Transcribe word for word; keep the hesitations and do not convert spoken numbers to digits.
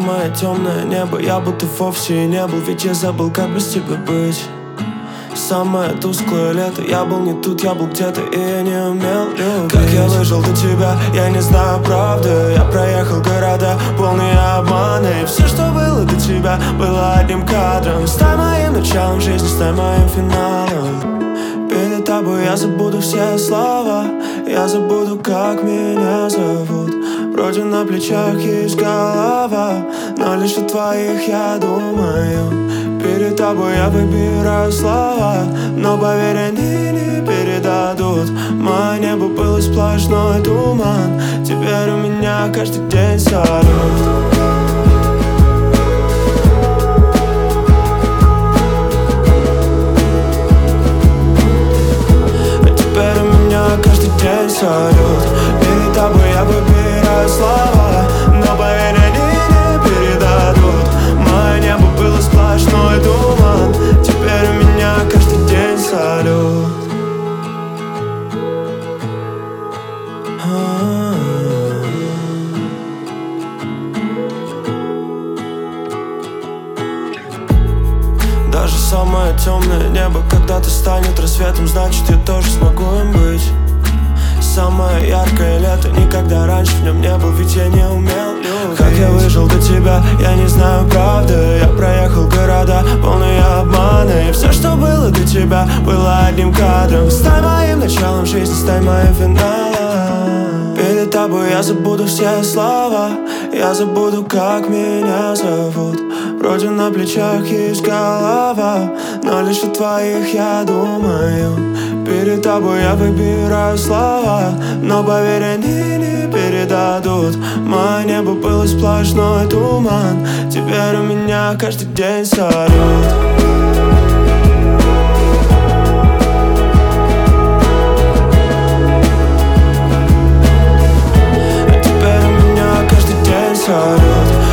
самое темное небо, я будто вовсе и не был, ведь я забыл, как без тебя быть. Самое тусклое лето, я был не тут, я был где-то, и я не умел любить. Как я выжил до тебя, я не знаю правды. Я проехал города, полные обмана, и все, что было до тебя, было одним кадром. Стань моим началом жизни, стань моим финалом. Перед тобой я забуду все слова, я забуду, как меня зовут. Вроде на плечах есть голова, но лишь о твоих я думаю. Перед тобой я выбираю слова, но поверь, они не передадут. Мое небо было сплошной туман, теперь у меня каждый день салют. Каждый день салют. Перед тобой я выбираю слова, но поверь, они не передадут. Мое небо было сплошной туман, теперь у меня каждый день салют. Даже самое темное небо когда-то станет рассветом, значит, я тоже смогу им быть. Самое яркое лето, никогда раньше в нем не был, ведь я не умел любить. Как я выжил до тебя, я не знаю правды. Я проехал города, полные обмана, и все, что было до тебя, было одним кадром. Стань моим началом жизни, стань моим финалом. Перед тобой я забуду все слова, я забуду, как меня зовут. Вроде на плечах есть голова, но лишь о твоих я думаю. Перед тобой я выбираю слова, но поверь, они не передадут. Мое небо было сплошной туман, теперь у меня каждый день салют. Салют.